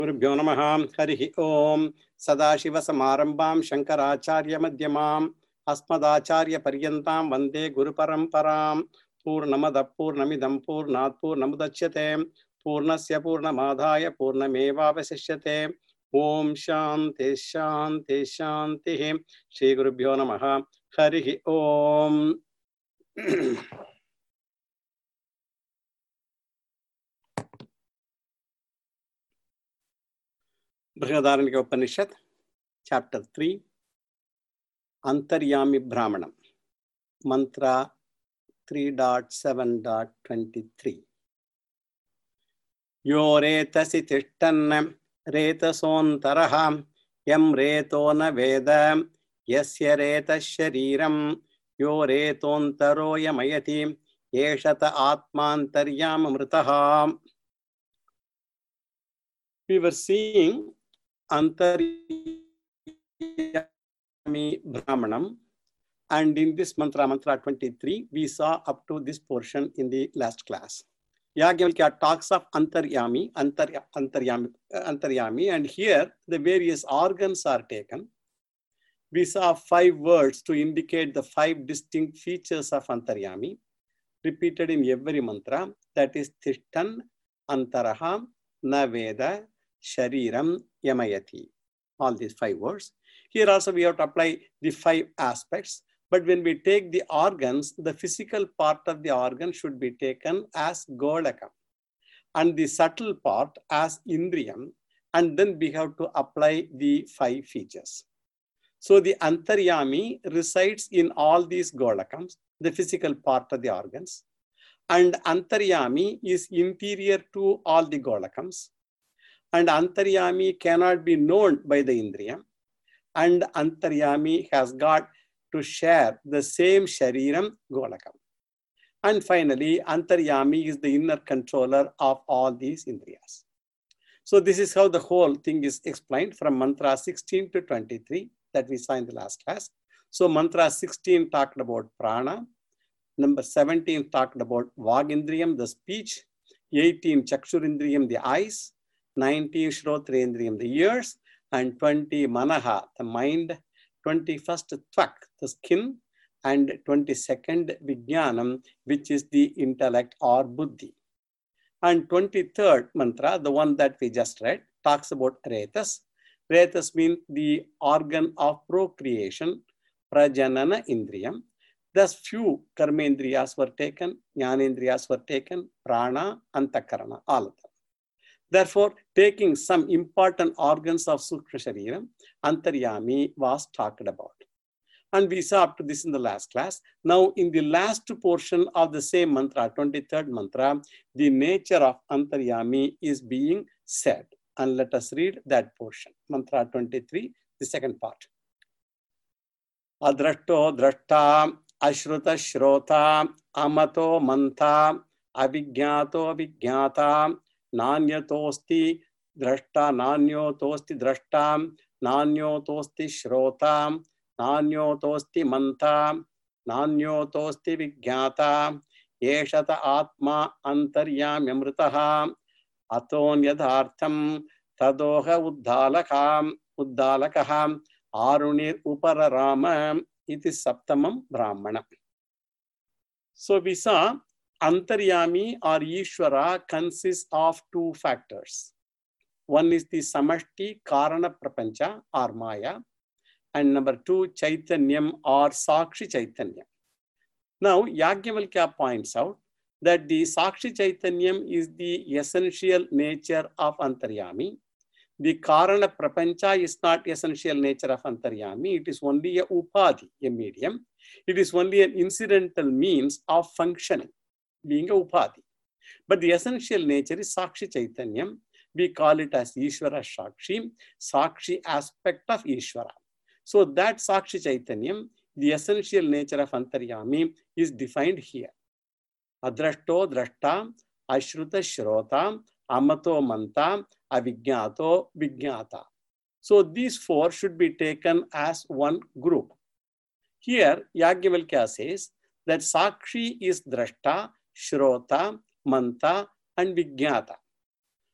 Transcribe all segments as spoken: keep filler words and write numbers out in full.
गुरुभ्यो नमः। हरिः ओम। सदाशिवसमारम्भां शंकराचार्यमध्यमाम् अस्मदाचार्यपर्यन्तां वन्दे गुरुपरम्परां। पूर्णमदः पूर्णमिदं पूर्णात् पूर्णमुदच्यते पूर्णस्य पूर्णमादाय पूर्णमेवावशिष्यते। ओम शान्ति शान्ति शान्तिः। श्रीगुरुभ्यो नमः। हरिः ओम। बृहदारण्यक उपनिषत् चैप्टर थ्री अंतर्यामी ब्राह्मणम मंत्र three point seven point twenty three. यो रेतसि तिष्ठन् रेतसोऽन्तरः यं रेतो न वेद यस्य रेतः शरीरं यो रेतोऽन्तरो यमयति एषत आत्मान्तर्याममृतः। We were seeing Antaryami Brahmanam, and in this mantra, mantra twenty-three, we saw up to this portion in the last class. Yagyavalkya talks of Antaryami, Antarya, Antaryami, Antaryami, and here the various organs are taken. We saw five words to indicate the five distinct features of Antaryami, repeated in every mantra, that is Tishtan, Antaraha, Naveda, Shariram, Yamayati. All these five words. Here also we have to apply the five aspects. But when we take the organs, the physical part of the organ should be taken as Golakam, and the subtle part as Indriyam, and then we have to apply the five features. So the Antaryami resides in all these Golakams, the physical part of the organs, and Antaryami is interior to all the Golakams. And Antaryami cannot be known by the Indriya. And Antaryami has got to share the same Shariram Golakam. And finally, Antaryami is the inner controller of all these Indriyas. So this is how the whole thing is explained from mantra sixteen to twenty-three that we saw in the last class. So mantra sixteen talked about prana. Number seventeen talked about Vagindriyam, the speech. eighteen Chakshurindriyam, the eyes. nineteen Shrotrendriyam, the ears, and twenty Manaha, the mind, twenty-first Tvak, the skin, and twenty-second Vijnanam, which is the intellect or Buddhi. And twenty-third mantra, the one that we just read, talks about Retas. Retas means the organ of procreation, Prajanana Indriyam. Thus few Karmendriyas were taken, Jnanendriyas were taken, Prana, Antakarana, all of them. Therefore, taking some important organs of Sukshma Shariram, Antaryami was talked about. And we saw up to this in the last class. Now, in the last portion of the same mantra, twenty-third mantra, the nature of Antaryami is being said. And let us read that portion. Mantra twenty-three, the second part. Adrashto drashta, ashruta shrota, amato manta, avijñato avijñata, Nanyatosti drashta, nanyotosti drashtam, nanyotosti shrotam, nanyotosti mantam, nanyotosti vijñata, yeshata atma antaryamyamritaha, atonyadhartham, tadoha uddalakam, uddalakaham, arunir upararamam, iti saptamam brahmana. So we saw Antaryami or Ishvara consists of two factors. One is the Samashti Karana Prapancha or Maya, and number two, Chaitanyam or Sakshi Chaitanyam. Now, Yagyavalkya points out that the Sakshi Chaitanyam is the essential nature of Antaryami. The Karana Prapancha is not essential nature of Antaryami. It is only a Upadhi, a medium. It is only an incidental means of functioning, being a Upadhi. But the essential nature is Sakshi Chaitanyam. We call it as Ishvara Sakshi, Sakshi aspect of Ishvara. So that Sakshi Chaitanyam, the essential nature of Antaryami, is defined here. Adrashto drashta, ashruta shrota, amato manta, avijñato vijñata. So these four should be taken as one group. Here, Yagyavalkya says that Sakshi is drashta, Shrota, Manta, and Vijñata.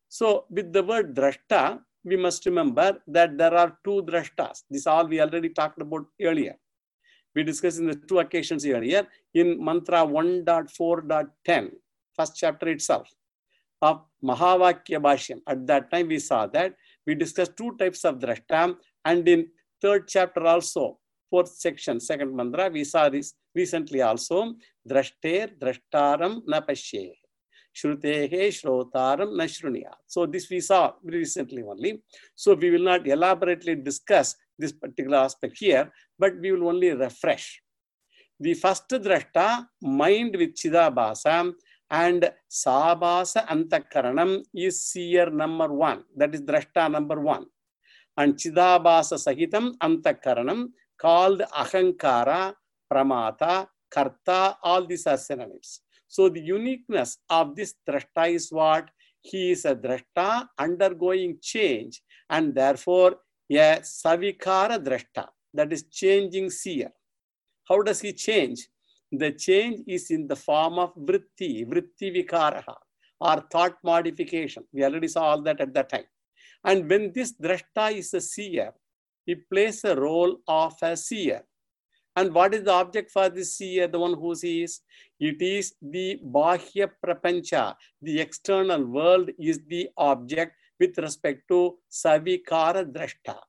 So with the word drashta, we must remember that there are two drashtas. This all we already talked about earlier. We discussed in the two occasions earlier in mantra one point four point ten, first chapter itself of Mahavakya Bhashyam. At that time we saw that we discussed two types of drashta, and in third chapter also, fourth section, second mantra, we saw this recently also, drashter drashtaram na pashye, shrutehe shrotaram na shruniya. So this we saw recently only. So we will not elaborately discuss this particular aspect here, but we will only refresh. The first drashta, mind with Chidabhasa, and Sabhasa Antakaranam is seer number one. That is drashta number one. And Chidabhasa Sahitam Antakaranam, called Ahankara, Pramata, Karta, all these are synonyms. So the uniqueness of this drashta is what? He is a drashta undergoing change, and therefore a Savikara drashta, that is changing seer. How does he change? The change is in the form of vritti, vritti vikaraha, or thought modification. We already saw all that at that time. And when this drashta is a seer, he plays a role of a seer. And what is the object for this seer, the one who sees? It is the bahya prapancha, the external world is the object with respect to savikara drashta.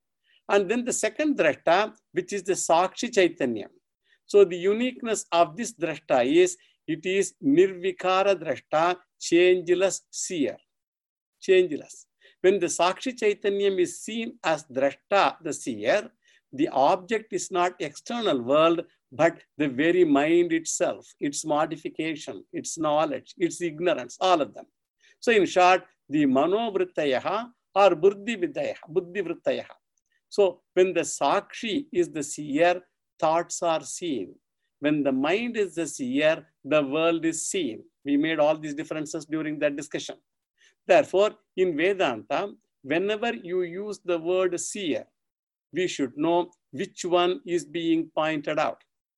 And then the second drashta, which is the sakshi chaitanya. So the uniqueness of this drashta is, it is nirvikara drashta, changeless seer, changeless. When the sakshi chaitanyam is seen as drashta, the seer, the object is not external world, but the very mind itself, its modification, its knowledge, its ignorance, all of them. So in short, the manovrittayaha or buddhi vidayaha, buddhi vrittayaha. So when the sakshi is the seer, thoughts are seen. When the mind is the seer, the world is seen. We made all these differences during that discussion. Therefore, in Vedanta, whenever you use the word seer, we should know which one is being pointed out.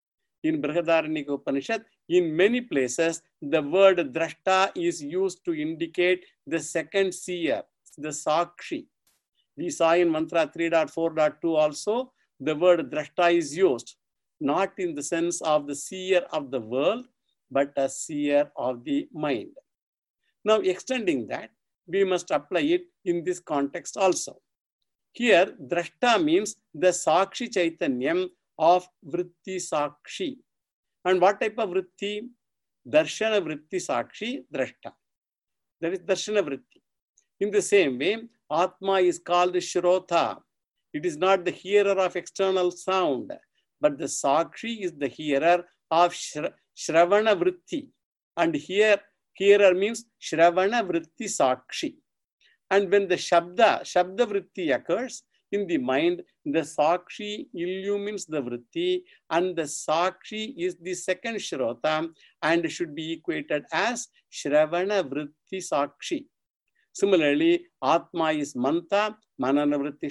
In Brihadaranyaka Upanishad, in many places, the word drashta is used to indicate the second seer, the sakshi. We saw in mantra three point four point two also, the word drashta is used, not in the sense of the seer of the world, but a seer of the mind. Now, extending that, we must apply it in this context also. Here, drashta means the sakshi chaitanyam of vritti sakshi. And what type of vritti? Darshana vritti sakshi drashta. That is darshana vritti. In the same way, Atma is called Shrota. It is not the hearer of external sound, but the sakshi is the hearer of shra Shravana vritti. And here, hearer means Shravana vritti sakshi. And when the Shabda, Shabda vritti occurs in the mind, the sakshi illumines the vritti, and the sakshi is the second Shrota and should be equated as Shravana vritti sakshi. Similarly, Atma is Manta, Manana vritti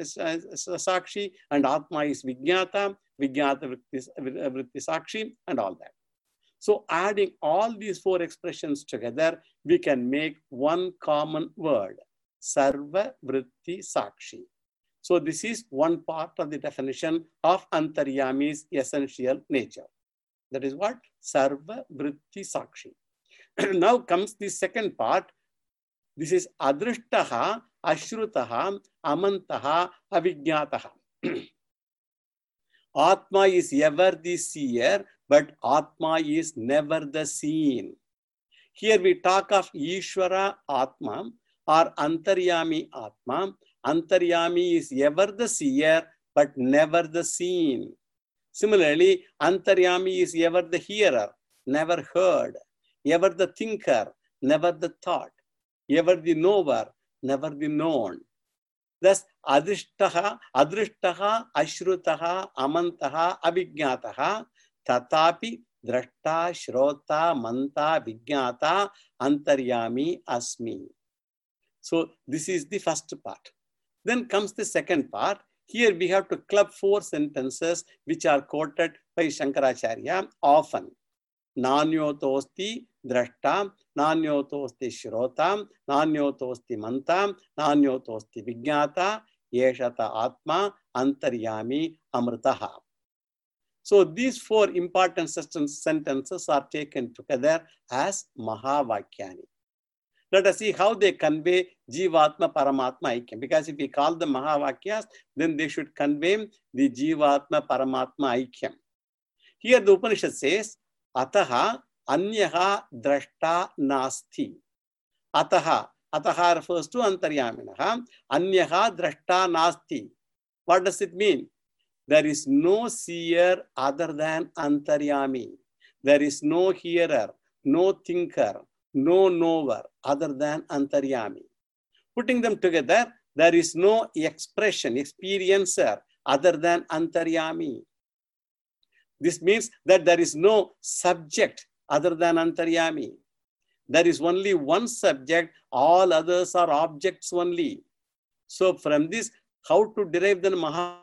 sakshi, and Atma is Vijnata, Vijnata vritti sakshi, and all that. So adding all these four expressions together, we can make one common word, Sarva vritti sakshi. So this is one part of the definition of Antaryami's essential nature. That is what? Sarva vritti sakshi. Now comes the second part. This is adrishtaha, ashrutaha, amantaha, avijnataha. Atma is ever the seer, but Atma is never the seen. Here we talk of Ishvara Atma or Antaryami Atma. Antaryami is ever the seer, but never the seen. Similarly, Antaryami is ever the hearer, never heard, ever the thinker, never the thought, ever the knower, never the known. Thus, adrishtaha, adrishtaha, ashrutaha, amantaha, avijnataha, tatapi, drashta, shrota, manta, vijnata, antaryami, asmi. So, this is the first part. Then comes the second part. Here we have to club four sentences which are quoted by Shankaracharya often. Nanyotosti drashta Nanyotosti Shrotam, Nanyotosti Mantam, Nanyotosti Vijnata, Yeshata Atma, Antaryami, Amritaha. So these four important sentences are taken together as Mahavakyani. Let us see how they convey Jivatma Paramatma Aikyam. Because if we call them Mahavakyas, then they should convey the Jivatma Paramatma Aikyam. Here the Upanishad says, Ataha Anyaha Drashta Nasti. Ataha. Ataha refers to Antaryaminaha. Anyaha Drashta Nasti. What does it mean? There is no seer other than Antaryami. There is no hearer, no thinker, no knower other than Antaryami. Putting them together, there is no expression, experiencer other than Antaryami. This means that there is no subject other than Antaryami. There is only one subject, all others are objects only. So from this, how to derive the Maha?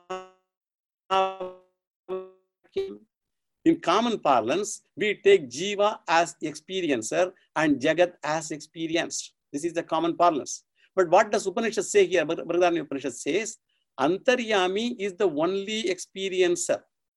In common parlance, we take Jiva as experiencer and Jagat as experienced. This is the common parlance. But what does Upanishad say here? Brihadaranyaka Upanishad says, Antaryami is the only experiencer.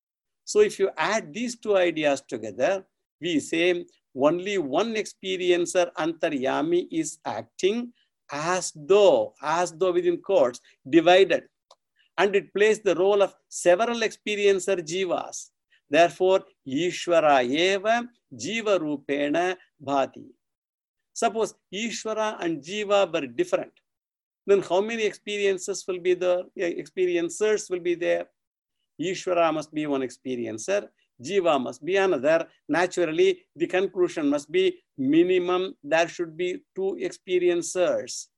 So if you add these two ideas together, we say only one experiencer, Antaryami, is acting as though, as though within quotes, divided. And it plays the role of several experiencer jivas. Therefore, Ishvara eva jiva rupena bhati. Suppose Ishvara and jiva were different. Then how many experiences will be there? Experiencers will be there. Ishvara must be one experiencer. Jiva must be another. Naturally, the conclusion must be minimum there should be two experiencers.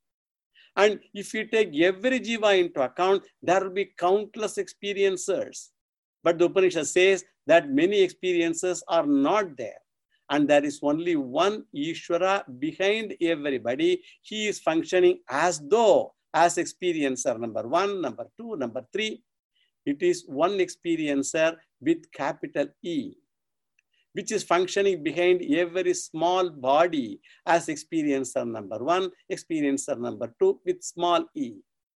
And if you take every jiva into account, there will be countless experiencers. But the Upanishad says that many experiences are not there. And there is only one Ishvara behind everybody. He is functioning as though, as experiencer number one, number two, number three. It is one experiencer with capital E, which is functioning behind every small body as experiencer number one, experiencer number two with small e.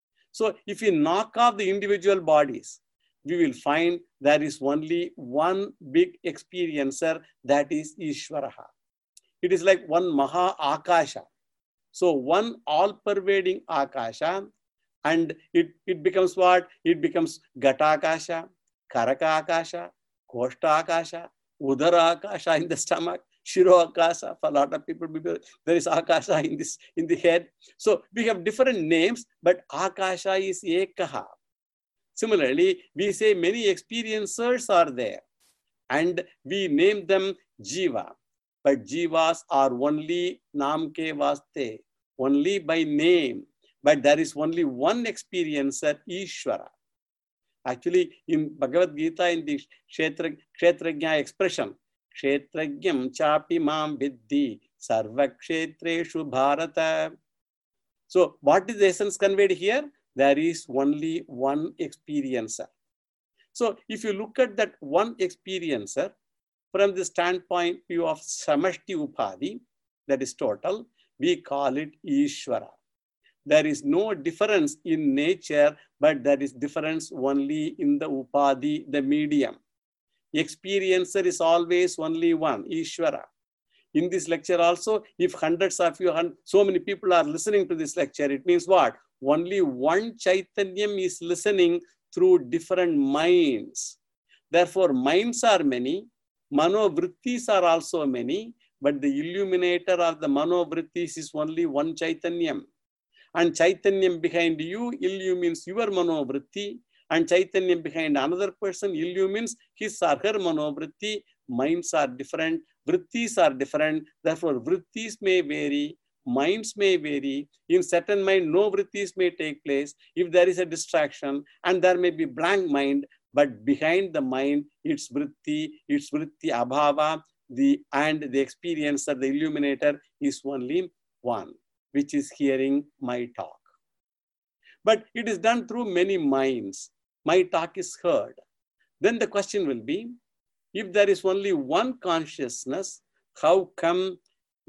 So if we knock off the individual bodies, we will find there is only one big experiencer, that is Ishvaraha. It is like one Maha Akasha. So one all-pervading Akasha, and it, it becomes what? It becomes Gatakasha, Karaka Akasha, Koshta Akasha, Udara Akasha in the stomach, Shiro Akasha. For a lot of people, there is Akasha in this in the head. So we have different names, but Akasha is Ekaha. Similarly, we say many experiencers are there, and we name them Jiva. But Jivas are only Namke Vaste, only by name. But there is only one experiencer, Ishvara. Actually, in Bhagavad Gita, in the Kshetra, Kshetrajna expression, Kshetrajnam chapi mam viddhi sarva kshetreshu bharata. So, what is the essence conveyed here? There is only one experiencer. So, if you look at that one experiencer from the standpoint view of Samashti Upadhi, that is total, we call it Ishvara. There is no difference in nature, but there is difference only in the Upadhi, the medium. Experiencer is always only one, Ishvara. In this lecture also, if hundreds of you, so many people are listening to this lecture, it means what? Only one Chaitanyam is listening through different minds. Therefore, minds are many, manovrittis are also many, but the illuminator of the manovrittis is only one Chaitanyam. And Chaitanyam behind you illumines your manovritti, and Chaitanyam behind another person illumines his or her manovritti. Minds are different, vrittis are different, therefore vrittis may vary, minds may vary. In certain mind, no vrittis may take place if there is a distraction, and there may be blank mind, but behind the mind, it's vritti, it's vritti abhava, the, and the experiencer, the illuminator is only one, which is hearing my talk. But it is done through many minds. My talk is heard. Then the question will be, if there is only one consciousness, how come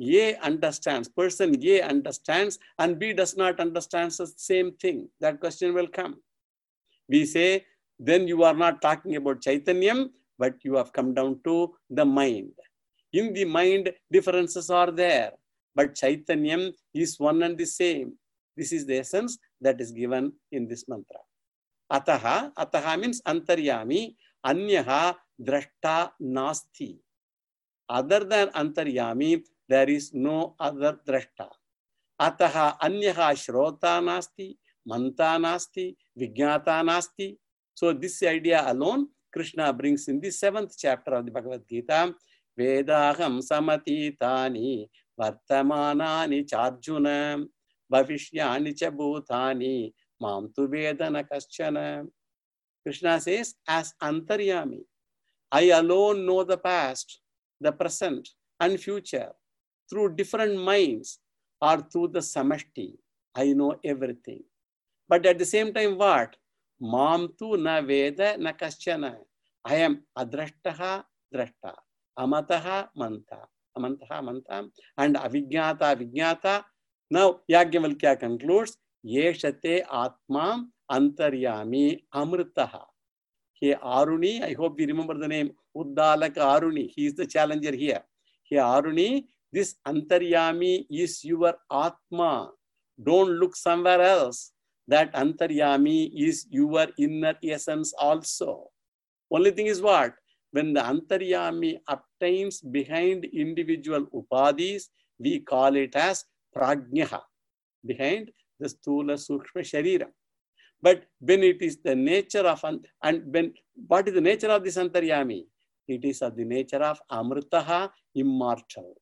A understands, person A understands, and B does not understand the same thing, that question will come. We say, then you are not talking about Chaitanyam, but you have come down to the mind. In the mind, differences are there, but Chaitanyam is one and the same. This is the essence that is given in this mantra. Ataha, ataha means antaryami, anyaha drashta nasti. Other than antaryami, there is no other drashta. Ataha anyaha shrota nasti, manta nasti, vijnata nasti. So this idea alone, Krishna brings in the seventh chapter of the Bhagavad Gita. Vedaham samatitani vartamanani charjuna bhavishyani cha bhutani mam tu vedana kaschana. Krishna says, as antaryami, I alone know the past, the present and future through different minds or through the samashti. I know everything. But at the same time, what? Mam tu na veda na kaschana. I am adrashtaha drashta, amataha manta, amantaha manta, and avijnata vijnata. Now Yajnavalkya concludes, yeshate atma antaryami amritaha. He Aruni, I hope we remember the name, Uddalaka Aruni. He is the challenger here. He Aruni, this antaryami is your atma. Don't look somewhere else. That antaryami is your inner essence also. Only thing is what? When the antaryami obtains behind individual upadhis, we call it as prajnaha, behind the stula sukshma sharira. But when it is the nature of, and when, what is the nature of this antaryami? It is of the nature of amritaha, immortal.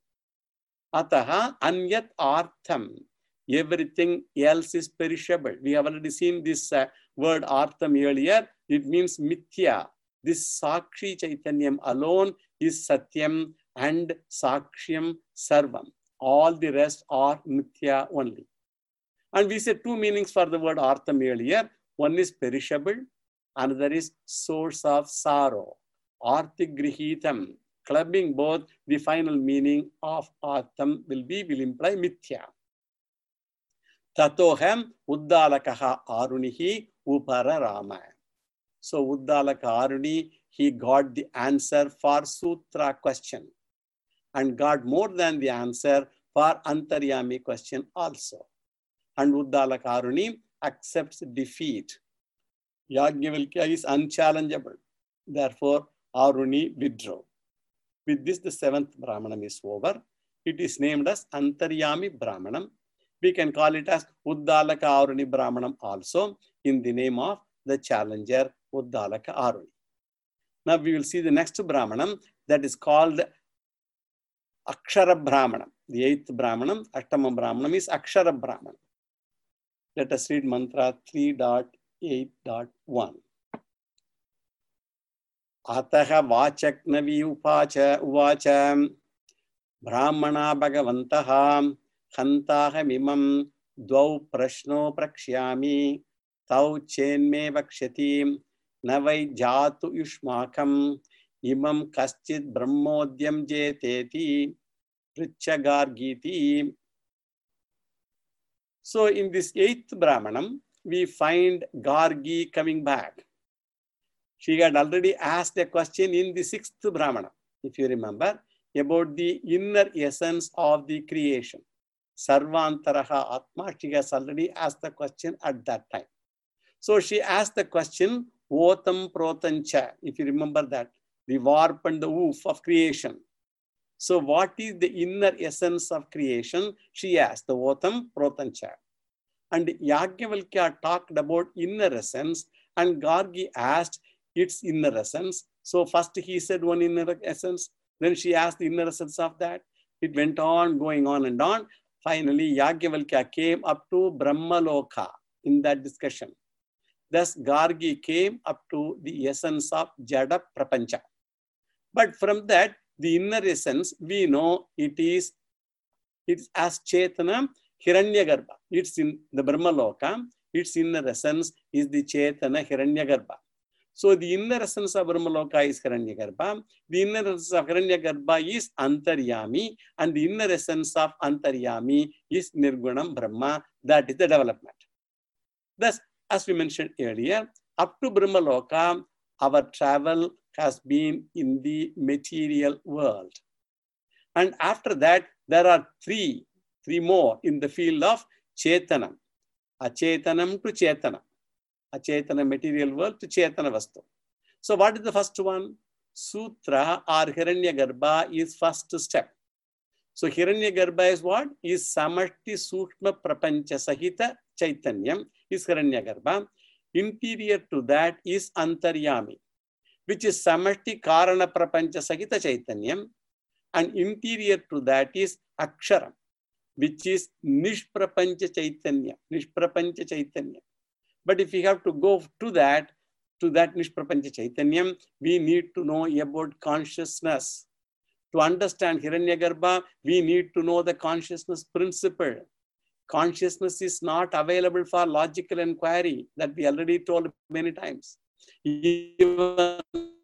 Ataha anyat artham. Everything else is perishable. We have already seen this uh, word artham earlier. It means mithya. This sakshi chaitanyam alone is satyam and sakshyam sarvam. All the rest are mithya only. And we said two meanings for the word artham earlier. One is perishable, another is source of sorrow. Arthigrihitam, clubbing both, the final meaning of artham will be, will imply mithya. Tatoham uddalakaha arunihi upara rama. So Uddalaka Aruni, he got the answer for Sutra question and got more than the answer for Antaryami question also. And Uddalaka Aruni accepts defeat. Yajnavalkya is unchallengeable. Therefore, Aruni withdrew. With this, the seventh Brahmanam is over. It is named as Antaryami Brahmanam. We can call it as Uddalaka Aruni Brahmanam also in the name of the challenger Uddalaka Aruni. Now we will see the next Brahmanam that is called Akshara Brahmanam. The eighth Brahmanam, Ashtama Brahmanam is Akshara Brahmanam. Let us read mantra three point eight point one. Ataha vachaknavi upacha uvacha brahmana bhagavantaha khantaha mimam dvau prashno prakshyami tau chenme vakshati navai jatu yushmakam imam kaschid brahmodyam jeteti prichagargiti. So in this eighth Brahmanam, we find Gargi coming back. She had already asked a question in the sixth Brahmanam, if you remember, about the inner essence of the creation. Sarvantaraha Atma, she has already asked the question at that time. So she asked the question, Otam Protancha, if you remember that, the warp and the woof of creation. So what is the inner essence of creation? She asked, the Otam Protancha. And Yajnavalkya talked about inner essence and Gargi asked its inner essence. So first he said one inner essence, then she asked the inner essence of that. It went on, going on and on. Finally, Yajnavalkya came up to Brahmaloka in that discussion. Thus, Gargi came up to the essence of Jada Prapancha. But from that, the inner essence, we know it is, it is as Chetana Hiranyagarbha. It's in the Brahmaloka. Its inner essence is the Chetana Hiranyagarbha. So the inner essence of Brahmaloka is Hiranyagarbha. The inner essence of Hiranyagarbha is Antaryami, and the inner essence of Antaryami is Nirgunam Brahma. That is the development. Thus, as we mentioned earlier, up to Brahmaloka, our travel has been in the material world. And after that, there are three, three more in the field of Chetanam. Achetanam to Chetanam. Achetana material world to Chetana Vastu. So what is the first one? Sutra or Hiranyagarbha is first step. So Hiranyagarbha is what? Is Samashti Sukshma Prapancha Sahita Chaitanyam is Hiranyagarbha. Interior to that is Antaryami, which is Samashti Karana Prapancha Sahita Chaitanyam. And interior to that is Aksharam, which is Nishprapancha Chaitanya. Nishprapancha Chaitanya. But if we have to go to that, to that Nishprapancha Chaitanyam, we need to know about consciousness. To understand Hiranyagarbha, we need to know the consciousness principle. Consciousness is not available for logical inquiry, that we already told many times. Even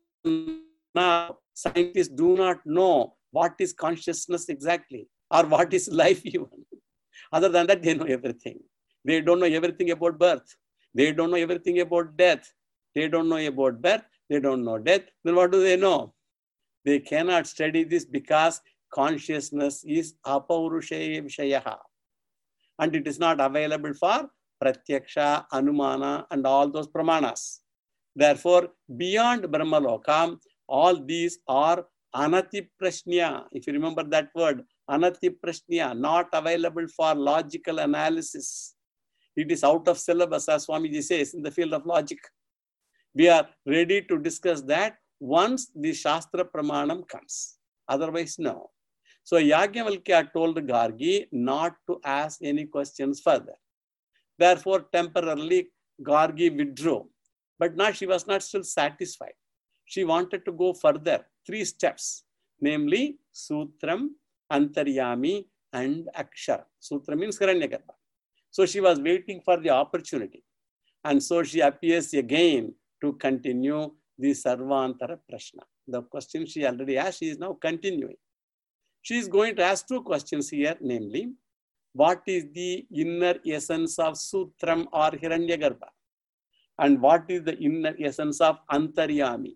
now, scientists do not know what is consciousness exactly, or what is life even. Other than that, they know everything. They don't know everything about birth. They don't know everything about death. They don't know about birth. They don't know death. Then what do they know? They cannot study this because consciousness is apaurushaya vishayaha. And it is not available for pratyaksha, anumana, and all those pramanas. Therefore, beyond Brahmaloka, all these are anatiprashnya. If you remember that word, anatiprashnya, not available for logical analysis. It is out of syllabus, as Swamiji says, in the field of logic. We are ready to discuss that once the Shastra Pramanam comes. Otherwise, no. So Yajnavalkya told Gargi not to ask any questions further. Therefore, temporarily, Gargi withdrew. But now she was not still satisfied. She wanted to go further, three steps, namely Sutram, Antaryami, and Akshara. Sutra means Hiranyagarbha. So she was waiting for the opportunity. And so she appears again to continue the Sarvantara Prashna. The question she already asked, she is now continuing. She is going to ask two questions here, namely, what is the inner essence of Sutram or Hiranyagarbha? And what is the inner essence of Antaryami?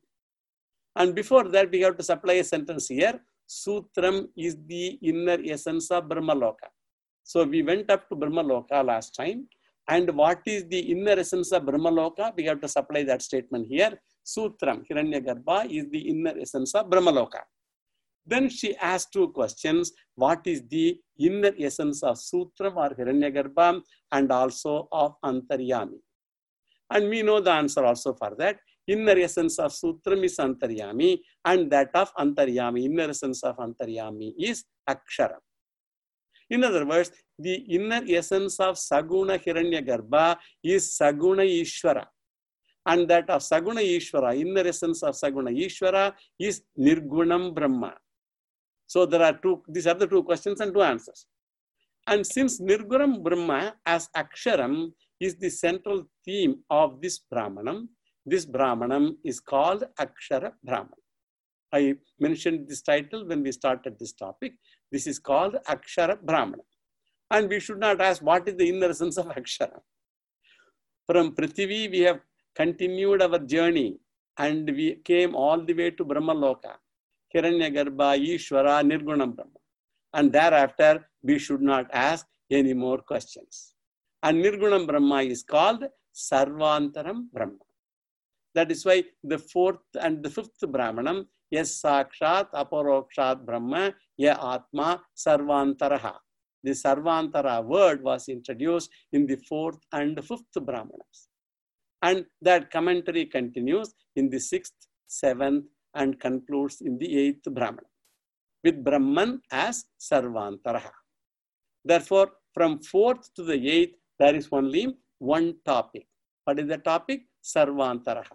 And before that, we have to supply a sentence here. Sutram is the inner essence of Brahmaloka. So we went up to Brahmaloka last time. And what is the inner essence of Brahmaloka? We have to supply that statement here. Sutram, Hiranyagarbha, is the inner essence of Brahmaloka. Then she asked two questions. What is the inner essence of Sutram or Hiranyagarbha, and also of Antaryami? And we know the answer also for that. Inner essence of Sutram is Antaryami, and that of Antaryami, inner essence of Antaryami, is Akshara. In other words, the inner essence of Saguna Hiranyagarbha is Saguna Ishvara. And that of Saguna Ishvara, inner essence of Saguna Ishvara, is Nirgunam Brahma. So there are two, these are the two questions and two answers. And since Nirgunam Brahma as Aksharam is the central theme of this Brahmanam, this Brahmanam is called Akshara Brahman. I mentioned this title when we started this topic. This is called Akshara Brahmanam. And we should not ask what is the inner essence of Akshara. From Prithvi, we have continued our journey and we came all the way to Brahmaloka, Hiranyagarbha, Ishvara, Nirgunam Brahma. And thereafter, we should not ask any more questions. And Nirgunam Brahma is called Sarvantaram Brahma. That is why the fourth and the fifth Brahmanam, Yes Sakshat Aparokshat Brahma, Ya Atma Sarvantaraha. The Sarvantara word was introduced in the fourth and fifth Brahmanas. And that commentary continues in the sixth, seventh, and concludes in the eighth Brahmana, with Brahman as Sarvantaraha. Therefore, from fourth to the eighth, there is only one topic. What is the topic? Sarvantaraha.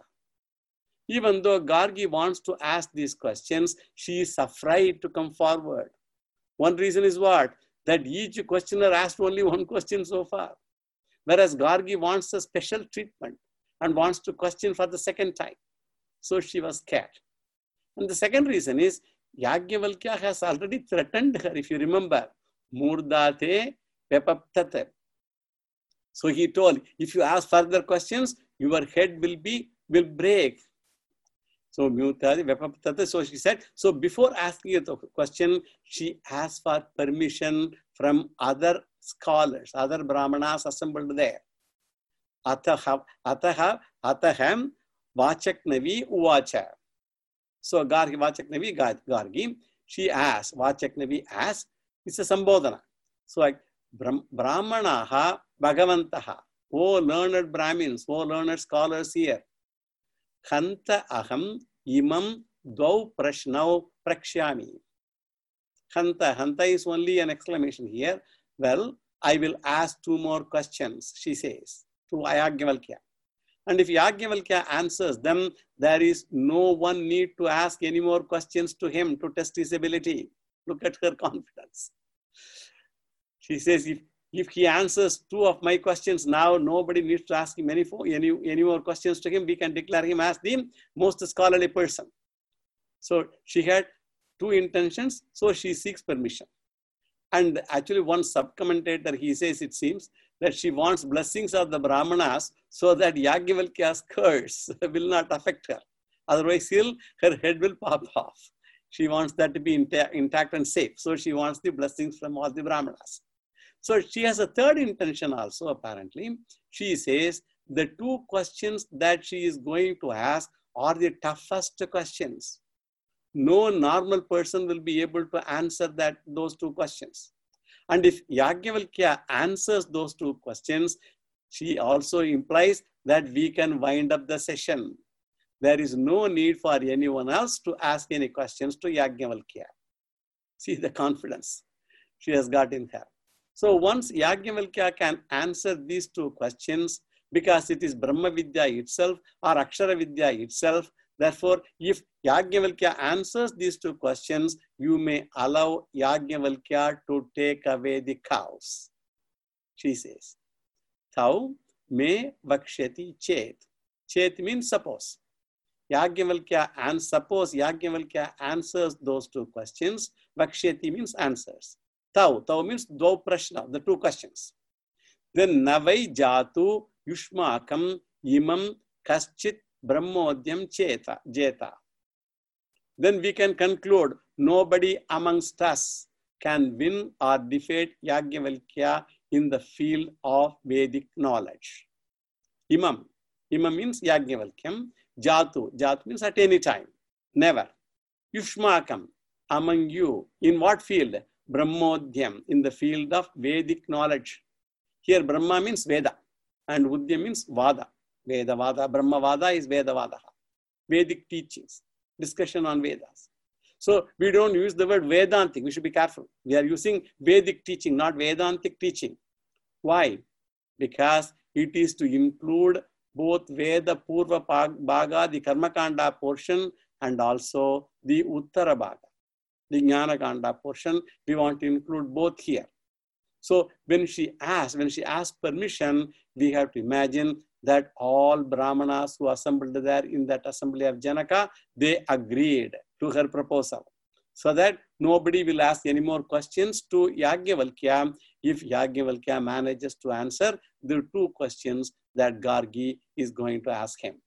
Even though Gargi wants to ask these questions, she is afraid to come forward. One reason is what? That each questioner asked only one question so far. Whereas Gargi wants a special treatment and wants to question for the second time. So she was scared. And the second reason is Yajnavalkya has already threatened her, if you remember. Murdate Vepaptate. So he told, if you ask further questions, your head will be will break. So so she said, so before asking a question, she asked for permission from other scholars, other Brahmanas assembled there. Ataha, ataha, ataham, Vachaknavi uvacha. So Gargi, Vachaknavi, Gargi, she asked, Vachaknavi asked, it's a Sambodhana. So like Brahmanaha Bhagavantaha, oh learned Brahmins, oh learned scholars here. Khanta aham imam dvau prashnau prakshyami. Khanta, Khanta is only an exclamation here. Well, I will ask two more questions, she says, to Yajnavalkya. And if Yajnavalkya answers them, there is no one need to ask any more questions to him to test his ability. Look at her confidence. She says, if, if he answers two of my questions now, nobody needs to ask him any, any, any more questions to him. We can declare him as the most scholarly person. So she had two intentions, so she seeks permission. And actually one sub-commentator, he says, it seems, that she wants blessings of the Brahmanas so that Yajnavalkya's curse will not affect her. Otherwise, he'll, her head will pop off. She wants that to be intact, intact and safe. So she wants the blessings from all the Brahmanas. So she has a third intention also, apparently. She says the two questions that she is going to ask are the toughest questions. No normal person will be able to answer that, those two questions. And if Yajnavalkya answers those two questions, she also implies that we can wind up the session. There is no need for anyone else to ask any questions to Yajnavalkya. See the confidence she has got in her. So once Yajnavalkya can answer these two questions, because it is Brahma Vidya itself or Akshara Vidya itself, therefore, if Yajnavalkya answers these two questions, you may allow Yajnavalkya to take away the cows. She says, Tau me vakshyati chet. Chet means suppose. Yajnavalkya, and suppose Yajnavalkya answers those two questions, vakshyati means answers. Tau, tau means dvau prashna, the two questions. Then navai jatu yushmakam imam kaschit brahmodyam cheta, jeta. Then we can conclude nobody amongst us can win or defeat Yajnavalkya in the field of Vedic knowledge. Imam, imam means Yajnavalkyam. Jatu, jatu means at any time, never. Yushmakam, among you, in what field? Brahmodyam, in the field of Vedic knowledge. Here Brahma means Veda and Udyam means Vada. Veda Vada, Brahma Vada is Veda Vada. Vedic teachings, discussion on Vedas. So we don't use the word Vedantic, we should be careful. We are using Vedic teaching, not Vedantic teaching. Why? Because it is to include both Veda Purva Bhaga, the Karma Kanda portion, and also the Uttara Bhaga, the Jnana Kanda portion. We want to include both here. So when she asked, when she asked permission, we have to imagine that all Brahmanas who assembled there in that assembly of Janaka, they agreed to her proposal. So that nobody will ask any more questions to Yajnavalkya if Yajnavalkya manages to answer the two questions that Gargi is going to ask him.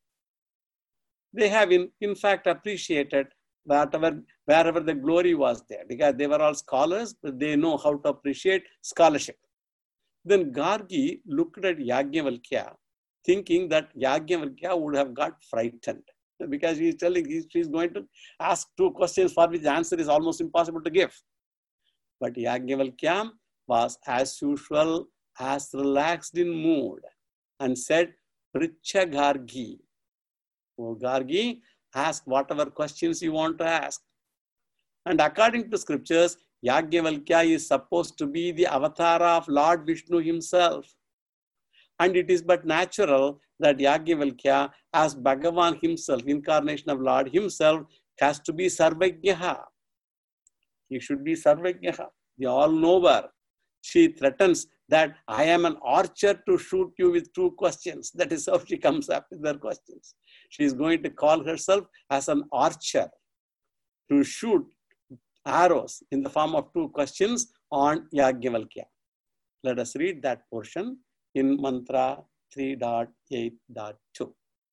They have in, in fact appreciated whatever, wherever the glory was there, because they were all scholars, but they know how to appreciate scholarship. Then Gargi looked at Yajnavalkya, thinking that Yajnavalkya would have got frightened, because he is telling he is going to ask two questions for which the answer is almost impossible to give. But Yajnavalkya was, as usual, as relaxed in mood and said, Pricha Gargi. Oh, Gargi, ask whatever questions you want to ask. And according to scriptures, Yajnavalkya is supposed to be the avatar of Lord Vishnu himself. And it is but natural that Yajnavalkya, as Bhagavan himself, incarnation of Lord himself, has to be Sarvajnaha. He should be Sarvajnaha, the all-knower. She threatens that I am an archer to shoot you with two questions. That is how she comes up with her questions. She is going to call herself as an archer to shoot arrows in the form of two questions on Yajnavalkya. Let us read that portion in mantra three point eight point two.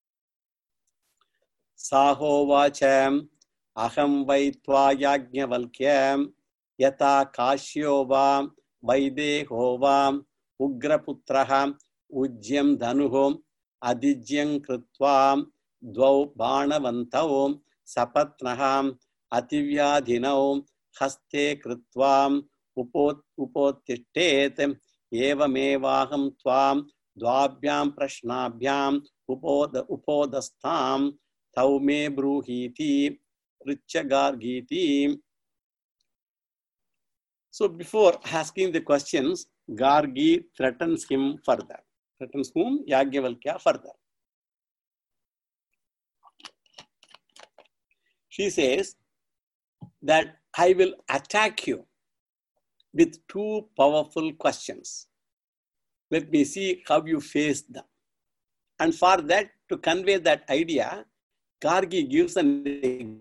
Sahovacham aham vaitva Yajnavalkyam yata kashyo va vaideho va ugraputraha ujyam dhanuhom adijyam krutva dvau banavantavom sapatnaham ativyadhinau haste krutvam upot upotishtet evamevaham tvam dvabhyam prashnabhyam upod upodastham taume bruhiti richagargiti. So before asking the questions, Gargi threatens him further. Threatens whom? Yajnavalkya further. She says that I will attack you with two powerful questions. Let me see how you face them. And for that, to convey that idea, Gargi gives an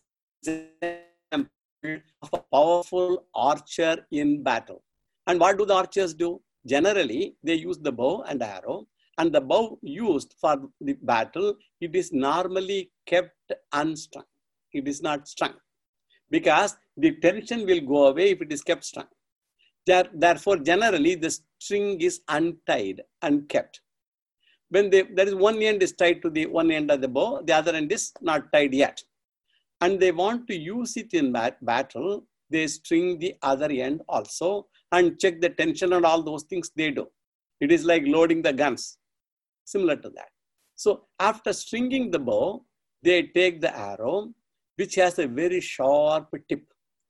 example of a powerful archer in battle. And what do the archers do? Generally, they use the bow and arrow. And the bow used for the battle, it is normally kept unstrung. It is not strung. Because the tension will go away if it is kept strung. Therefore, generally, the string is untied and kept. When they, there is one end is tied to the one end of the bow, the other end is not tied yet. And they want to use it in that battle, they string the other end also and check the tension and all those things they do. It is like loading the guns, similar to that. So after stringing the bow, they take the arrow, which has a very sharp tip.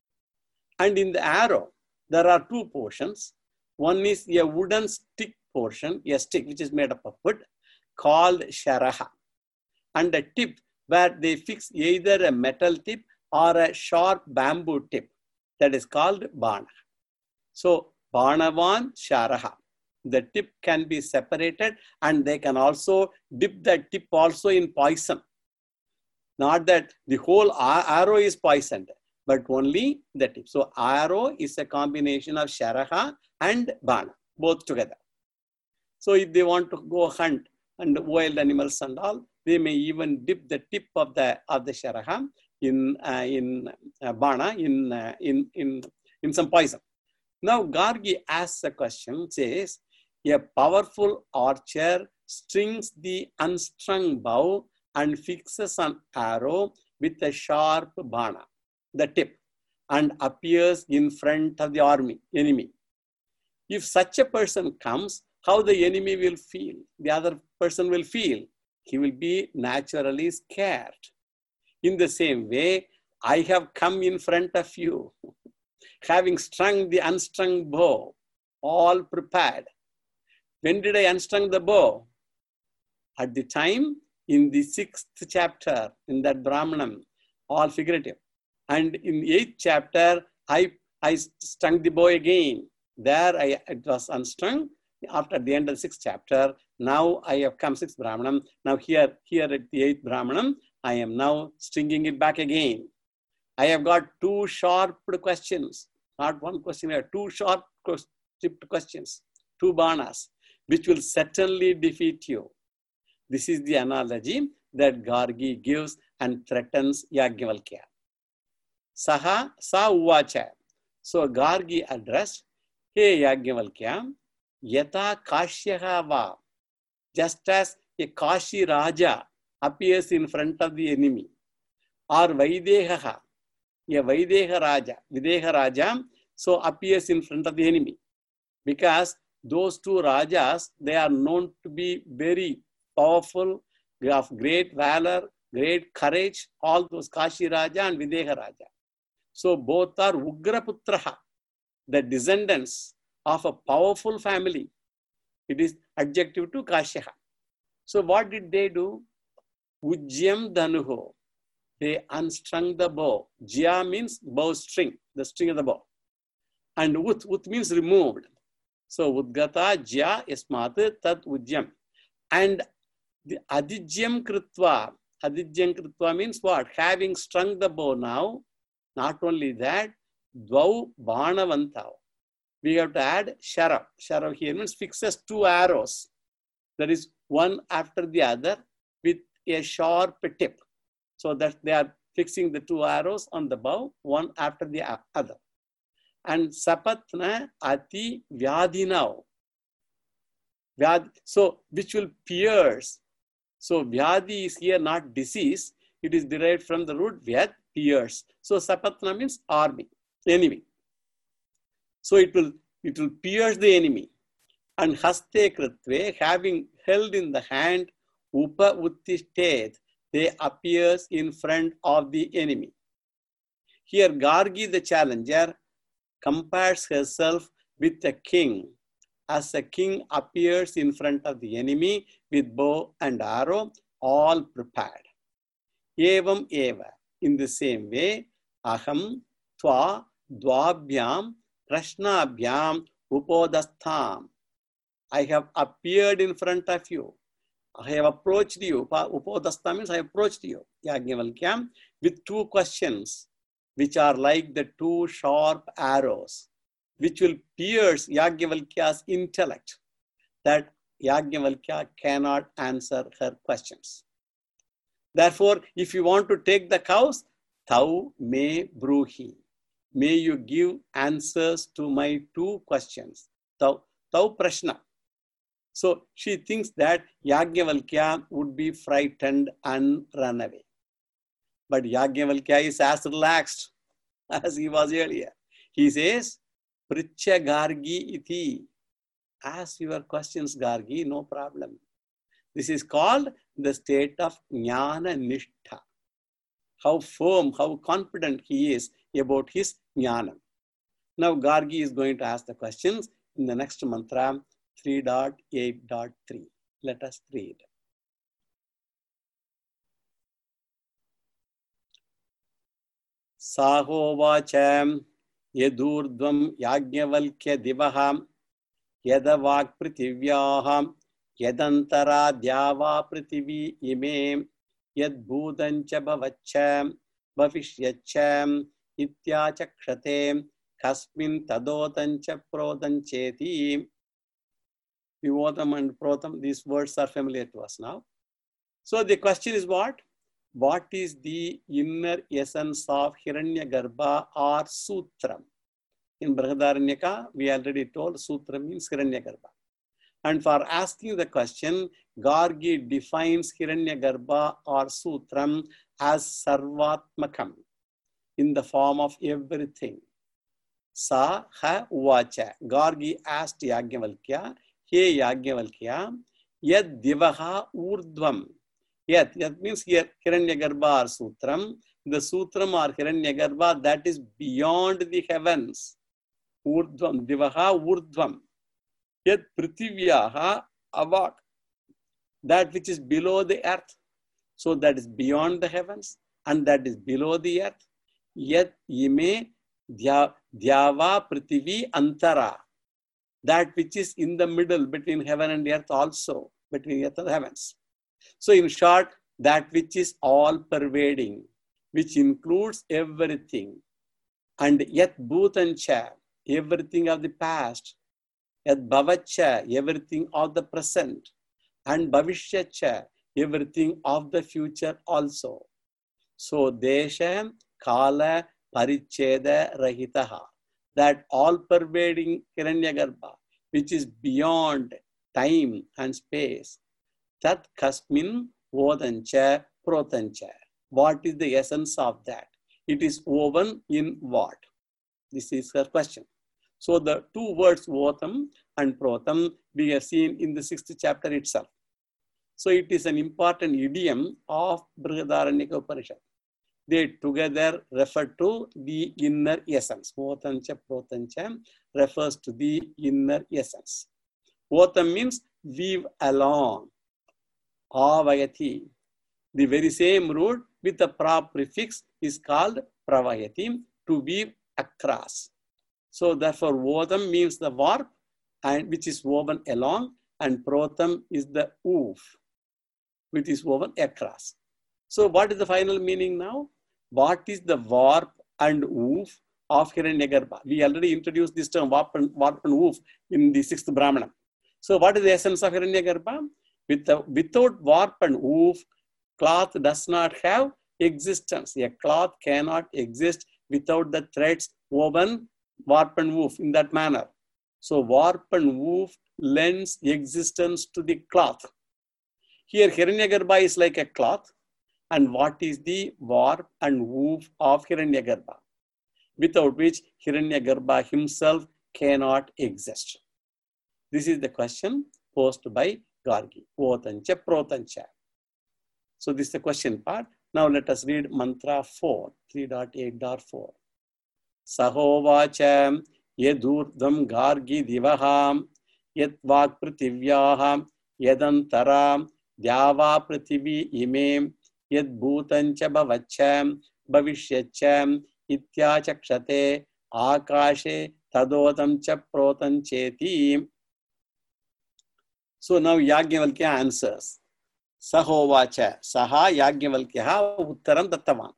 And in the arrow, there are two portions. One is a wooden stick portion, a stick which is made up of wood, called sharaha. And a tip where they fix either a metal tip or a sharp bamboo tip, that is called bana. So, banavan sharaha. The tip can be separated and they can also dip the tip also in poison. Not that the whole arrow is poisoned, but only the tip. So, arrow is a combination of sharaha and bana, both together. So, if they want to go hunt and wild animals and all, they may even dip the tip of the of the sharaha in uh, in uh, bana in, uh, in in in some poison. Now Gargi asks a question, says, a powerful archer strings the unstrung bow and fixes an arrow with a sharp bana, the tip, and appears in front of the army enemy. If such a person comes, how the enemy will feel? The other person will feel. He will be naturally scared. In the same way, I have come in front of you, having strung the unstrung bow, all prepared. When did I unstrung the bow? At the time in the sixth chapter, in that Brahmanam, all figurative. And in the eighth chapter, I, I strung the bow again. There I, it was unstrung. After the end of the sixth chapter, now I have come sixth Brahmanam. Now here, here at the eighth Brahmanam, I am now stringing it back again. I have got two sharp questions, not one question, two sharp questions, two banas, which will certainly defeat you. This is the analogy that Gargi gives and threatens Yajnavalkya. Saha sa uvacha. So Gargi addressed, hey Yajnavalkya, yata kashyaha va. Just as a Kashi Raja appears in front of the enemy, or Vaideha, a Vaideha Raja, Videha Raja, so appears in front of the enemy. Because those two Rajas, they are known to be very powerful, of great valor, great courage, all those Kashi Raja and Videha Raja. So both are Ugraputraha, the descendants of a powerful family. It is adjective to Kashyaha. So what did they do? Ujyam dhanuho. They unstrung the bow. Jya means bow string, the string of the bow. And ut, ut means removed. So Udgata Jya Yasmat Tat Ujjam. And the Adijyam Kritva. Adijyam Kritva means what? Having strung the bow now, not only that, Dvau Banavantav. We have to add Sharav. Sharav here means fixes two arrows. That is one after the other with a sharp tip. So that they are fixing the two arrows on the bow, one after the other. And Sapatna Ati Vyadhinav. Vyad, so which will pierce. So Vyadhi is here not disease. It is derived from the root Vyad, pierce. So Sapatna means army, enemy. So it will, it will pierce the enemy. And Haste Kritve, having held in the hand, Upa Uttishtet, they appears in front of the enemy. Here Gargi the challenger compares herself with a king, as a king appears in front of the enemy with bow and arrow, all prepared. Evam eva, in the same way, aham, tva, dvabhyam, prashnabhyam, upodastham. I have appeared in front of you. I have approached you. Upodastha means I approached you, Yajnavalkya, with two questions, which are like the two sharp arrows, which will pierce Yajnavalkya's intellect, that Yajnavalkya cannot answer her questions. Therefore, if you want to take the cows, Tau me bruhi. May you give answers to my two questions. Tau, tau prashna. So she thinks that Yajnavalkya would be frightened and run away. But Yajnavalkya is as relaxed as he was earlier. He says, Pricha Gargi iti. Ask your questions, Gargi, no problem. This is called the state of Jnana Nishtha. How firm, how confident he is about his Jnana. Now Gargi is going to ask the questions in the next mantra, three point eight point three. Let us read. Sahovacham yadurdvam yajnavalkya divaham yadavak pritivyaham yadantara dyava pritivi ime yadbhudancha bhavacham bhavishyacham ityachakshate kasmin tadotancha prodancheti. Vivodam and Protam, these words are familiar to us now. So the question is what? What is the inner essence of Hiranyagarbha or Sutram? In Brihadaranyaka, we already told Sutra means Hiranyagarbha. And for asking the question, Gargi defines Hiranyagarbha or Sutram as Sarvatmakam, in the form of everything. Sa ha uvacha. Gargi asked Yajnavalkya, Hey Yajnavalkya, yad divaha urdhvam. Yad, that means here Hiranyagarbha or Sutram. The Sutram or Hiranyagarbha that is beyond the heavens. Urdhvam, divaha urdhvam. Yad prithivyaha avak. That which is below the earth. So that is beyond the heavens and that is below the earth. Yad ime dyava prithivi antara. That which is in the middle between heaven and earth also, between earth and heavens. So in short, that which is all pervading, which includes everything. And yet bhutancha, everything of the past. Yat bhavacha, everything of the present. And bhavishyacha, everything of the future also. So desha, kala, paricheda, rahitaha. That all-pervading Hiranyagarbha, which is beyond time and space. Tat kasmin vodancha protancha. What is the essence of that? It is woven in what? This is her question. So the two words votam and protam we have seen in the sixth chapter itself. So it is an important idiom of Brihadaranyaka Upanishad. They together refer to the inner essence. Votancha, protancha refers to the inner essence. Votam means weave along. Avayati. The very same root with the pra prefix is called pravayati, to weave across. So therefore, votam means the warp and which is woven along, and protham is the woof, which is woven across. So what is the final meaning now? What is the warp and woof of Hiranyagarbha? We already introduced this term warp and, warp and woof in the sixth Brahmana. So what is the essence of Hiranyagarbha? With the, without warp and woof, cloth does not have existence. A cloth cannot exist without the threads woven warp and woof in that manner. So warp and woof lends existence to the cloth. Here Hiranyagarbha is like a cloth. And what is the warp and woof of Hiranyagarbha, without which Hiranyagarbha himself cannot exist? This is the question posed by Gargi. Otancha protancha. So this is the question part. Now let us read mantra four, three point eight point four. Sahovacha yedurdvam Gargi divaham yet vak prativyaham yedantaram dyava prativi imem yad bhutancha bhavacham bhavishyacham ityachakshate akashe tadotamcha protancheti. So now Yajnavalkya answers. Sahovacha. Saha Yajnavalkyaha uttaram dattavan.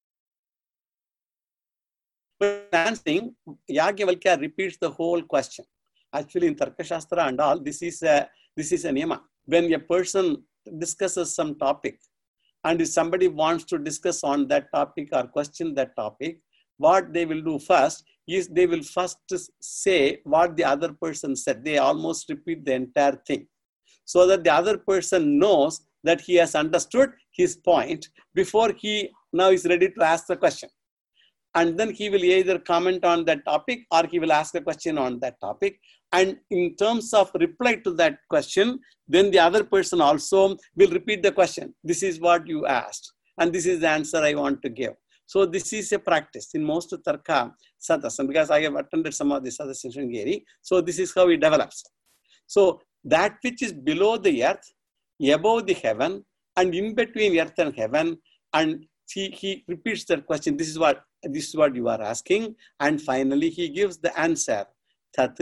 But answering, Yajnavalkya repeats the whole question. Actually, in Tarkashastra and all, this is a, this is a niyama. When a person discusses some topic, and if somebody wants to discuss on that topic or question that topic, what they will do first is they will first say what the other person said. They almost repeat the entire thing, so that the other person knows that he has understood his point before he now is ready to ask the question. And then he will either comment on that topic or he will ask a question on that topic. And in terms of reply to that question, then the other person also will repeat the question. This is what you asked, and this is the answer I want to give. So this is a practice in most Tarka Sadhas, because I have attended some of the Sadhas in Sringeri. So this is how it develops. So that which is below the earth, above the heaven, and in between earth and heaven, and he, he repeats that question. This is what this is what you are asking, and finally he gives the answer. Tat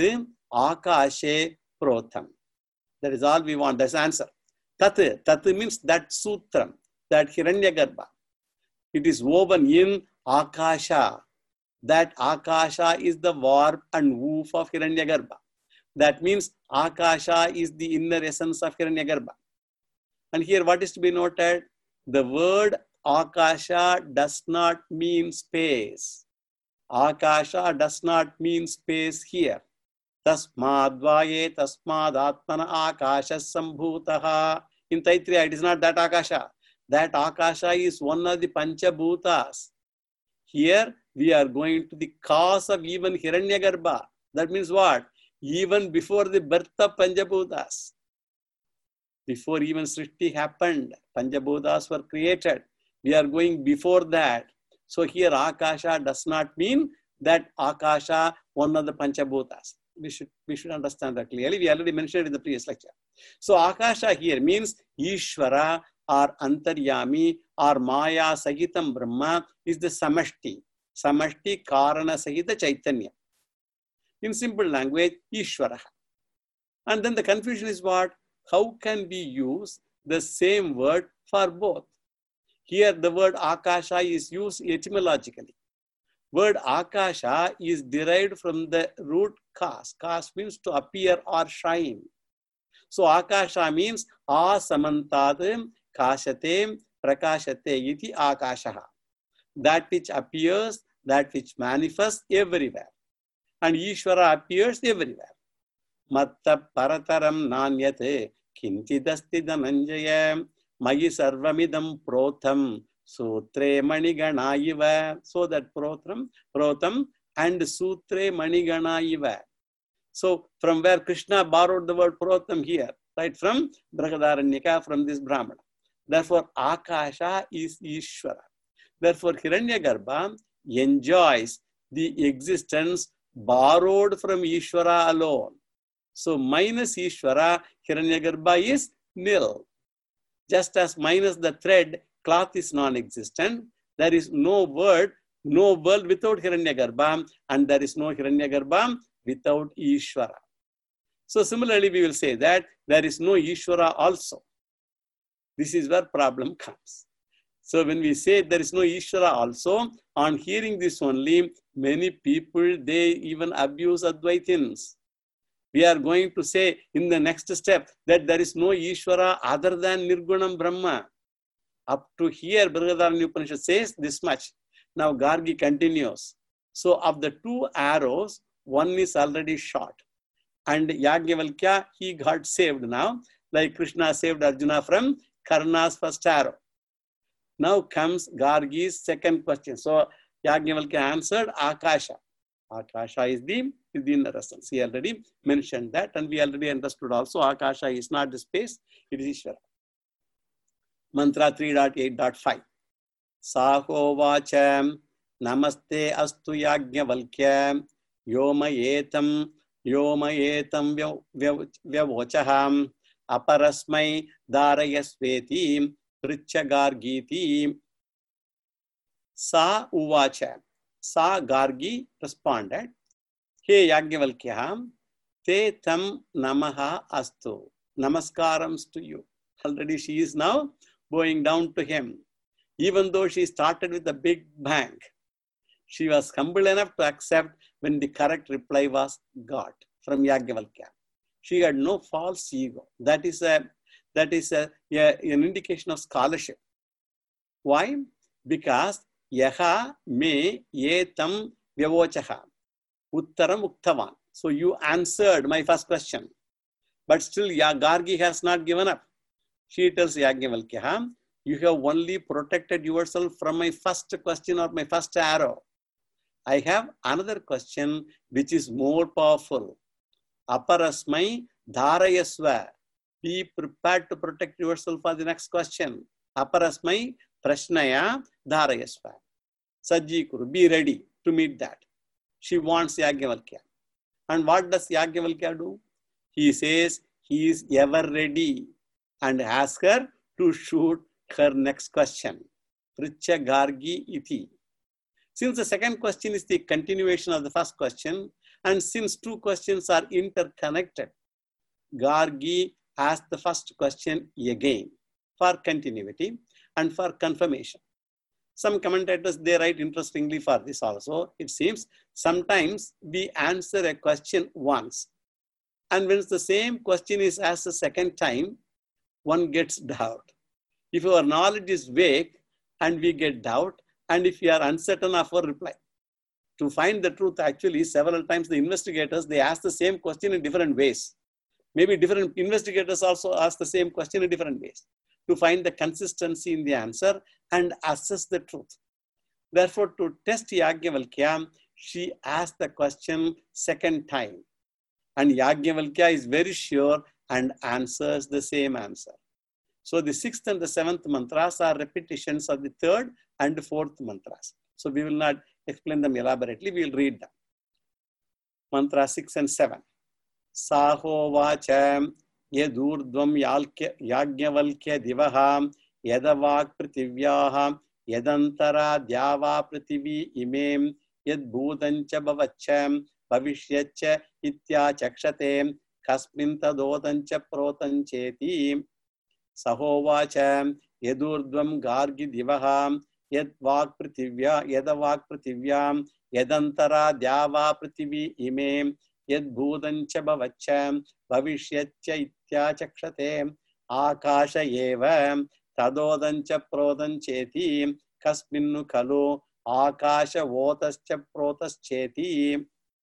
akashe protham. That is all we want. That's the answer. Tat, tat means that sutram, that Hiranyagarbha. It is woven in akasha. That akasha is the warp and woof of Hiranyagarbha. That means akasha is the inner essence of Hiranyagarbha. And here what is to be noted? The word akasha does not mean space. Akasha does not mean space here. Tasmadvaye tasmad atmana akasha sambhutaha. In Taittiriya, it is not that akasha. That akasha is one of the panchabhutas. Here we are going to the cause of even Hiranyagarbha. That means what? Even before the birth of panchabhutas. Before even Srishti happened, panchabhutas were created. We are going before that. So here akasha does not mean that akasha, one of the panchabhutas. We should, we should understand that clearly. We already mentioned it in the previous lecture. So akasha here means Ishvara or Antaryami or Maya Sahitam Brahma is the Samashti. Samashti Karana Sahita Chaitanya. In simple language, Ishvara. And then the confusion is what? How can we use the same word for both? Here the word akasha is used etymologically. Word akasha is derived from the root kas. Kas means to appear or shine. So akasha means asamantad kashate prakashate iti akasha. That which appears, that which manifests everywhere. And Ishvara appears everywhere. Matta parataram nanyate kinchidasti dhananjaya magi sarvamidam protham sutre manigana iva. So that protham, protham and sutre manigana iva. So from where Krishna borrowed the word protham here, right, from Brihadaranyaka, from this Brahmana. Therefore akasha is Ishvara. Therefore Hiranyagarbha enjoys the existence borrowed from Ishvara alone. So minus Ishvara, Hiranyagarbha is nil. Just as minus the thread, cloth is non-existent. There is no word, no world without Hiranyagarbha, and there is no Hiranyagarbha without Ishvara. So similarly, we will say that there is no Ishvara also. This is where problem comes. So when we say there is no Ishvara also, on hearing this only, many people, they even abuse Advaitins. We are going to say in the next step that there is no Ishvara other than Nirgunam Brahma. Up to here, Brihadaranyaka Upanishad says this much. Now Gargi continues. So of the two arrows, one is already shot. And Yajnavalkya, he got saved now, like Krishna saved Arjuna from Karna's first arrow. Now comes Gargi's second question. So Yajnavalkya answered Akasha. Akasha is the, is the inner essence. He already mentioned that, and we already understood also Akasha is not the space, it is Ishvara. Mantra three point eight point five. Sahovacham namaste astu Yajnavalkya yomayetam yomayetam vyavochaham aparasmai darayasveti prichagargiti. Sa uvacha. Sa Gargi responded, Hey Yajnavalkya, te tam namaha astu. Namaskarams to you. Already she is now bowing down to him. Even though she started with a big bang, she was humble enough to accept when the correct reply was got from Yajnavalkya. She had no false ego. That is a that is a, a, an indication of scholarship. Why? Because Yaha me yetam vyavochaha uttaram uktavan. So you answered my first question. But still Gargi has not given up. She tells Yajnavalkya, you have only protected yourself from my first question or my first arrow. I have another question which is more powerful. Aparasmai dharayasva. Be prepared to protect yourself for the next question. Aparasmai prashnaya dharayasva. Sajjikuru. Be ready to meet that. She wants Yajnavalkya. And what does Yajnavalkya do? He says he is ever ready and asks her to shoot her next question. Pricha Gargi iti. Since the second question is the continuation of the first question, and since two questions are interconnected, Gargi asked the first question again for continuity and for confirmation. Some commentators, they write interestingly for this also. It seems sometimes we answer a question once, and when the same question is asked the second time, one gets doubt. If our knowledge is vague and we get doubt, and if we are uncertain of our reply, to find the truth, actually, several times the investigators, they ask the same question in different ways. Maybe different investigators also ask the same question in different ways to find the consistency in the answer and assess the truth. Therefore, to test Yajnavalkya, she asked the question second time. And Yajnavalkya is very sure and answers the same answer. So the sixth and the seventh mantras are repetitions of the third and fourth mantras. So we will not explain them elaborately, we will read them. Mantra six and seven. Saho vacham yadurdvam Yajnavalkya divaha yadavak prithivyaha yadantara dhyava prithivi imem yadbhudancha bhavacham bhavishyaccha itya chakshate kasmin tadodancha protancheti. Sahovacham yadurdvam Gargi divaha yadvak prithivya yadavak prithivya yadantara dhyava prithivi imem yadbhudancha bhavacham bhavishyaccha itya chakshate akasha eva tadodancha prodancheti kasminnu khalu akasha votascha protascheti.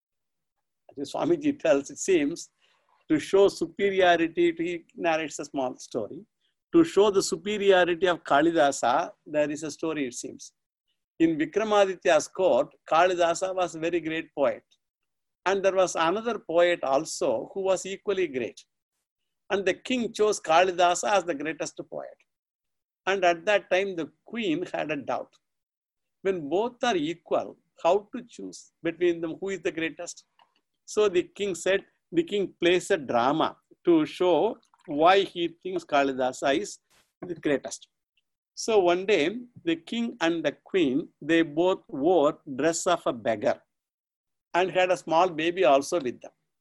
As Swamiji tells, it seems, to show superiority, he narrates a small story. To show the superiority of Kalidasa, there is a story, it seems. In Vikramaditya's court, Kalidasa was a very great poet. And there was another poet also who was equally great. And the king chose Kalidasa as the greatest poet. And at that time, the queen had a doubt. When both are equal, how to choose between them who is the greatest? So the king said, the king plays a drama to show why he thinks Kalidasa is the greatest. So one day, the king and the queen, they both wore dress of a beggar and had a small baby also with them.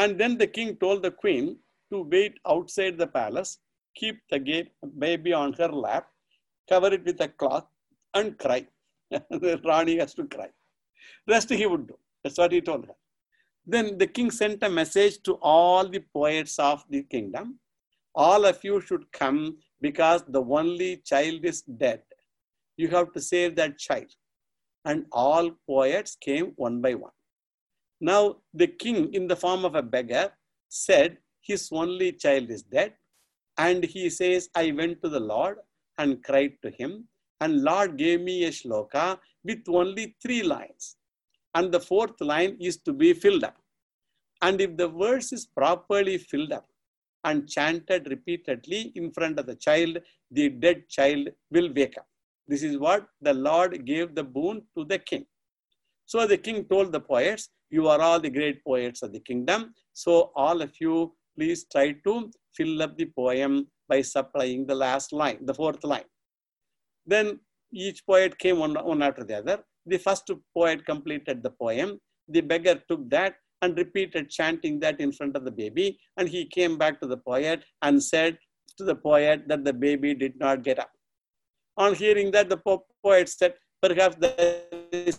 And then the king told the queen to wait outside the palace, keep the gate, baby on her lap, cover it with a cloth, and cry. The Rani has to cry. Rest he would do. That's what he told her. Then the king sent a message to all the poets of the kingdom. All of you should come because the only child is dead. You have to save that child. And all poets came one by one. Now the king, in the form of a beggar, said his only child is dead. And he says, I went to the Lord and cried to him. And Lord gave me a shloka with only three lines. And the fourth line is to be filled up. And if the verse is properly filled up and chanted repeatedly in front of the child, the dead child will wake up. This is what the Lord gave the boon to the king. So the king told the poets, you are all the great poets of the kingdom. So all of you, please try to fill up the poem by supplying the last line, the fourth line. Then each poet came one, one after the other. The first poet completed the poem. The beggar took that and repeated chanting that in front of the baby. And he came back to the poet and said to the poet that the baby did not get up. On hearing that, the po poet said, perhaps there is